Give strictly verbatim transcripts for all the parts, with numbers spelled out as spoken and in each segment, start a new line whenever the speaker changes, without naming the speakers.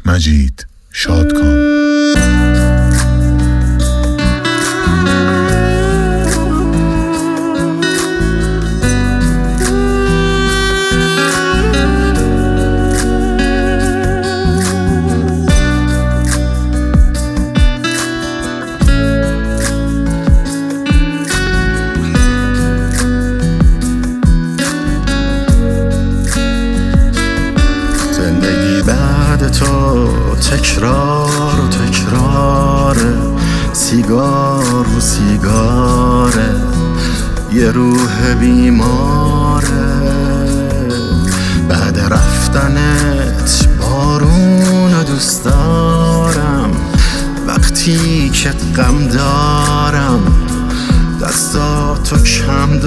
مجید شادکام.
تو تکرار و تکراره، سیگار و سیگاره، یه روح بیماره. بعد رفتنت بارون دوست دارم، وقتی که غم دارم دستاتو کم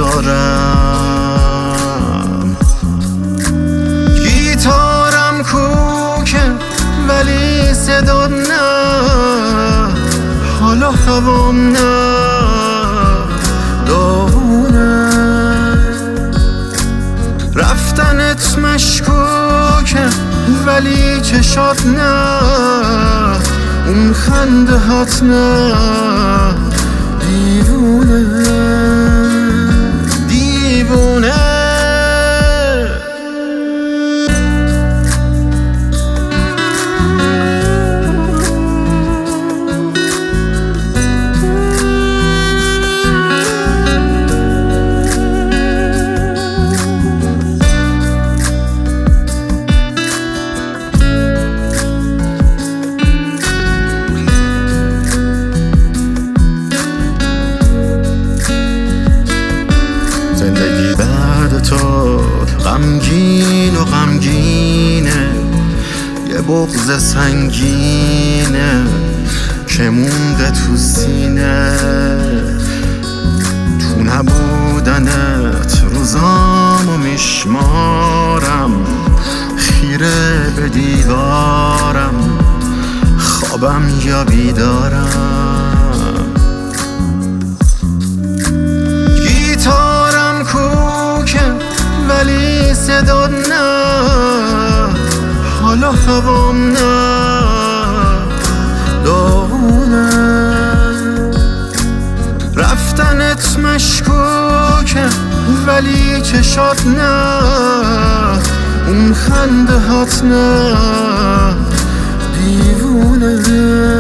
دارم. گیتارم کوکه ولی صدا نه، حالا هوام نه، داغونه. رفتنت مشکوکه ولی چشات نه، اون خنده هات نه، دیوونه دیوونه. زندگی بعد تو غمگین و غمگینه، یه بغض سنگینه که مونده تو سینه. تو نبودنت روزامو میشمارم، خیره به دیوارم، خوابم یا بیدارم. ولی صدا نه، حالا هوام نه، داغونه. رفتنت مشکوکه ولی چشات نه، اون خنده هات نه، دیوونه.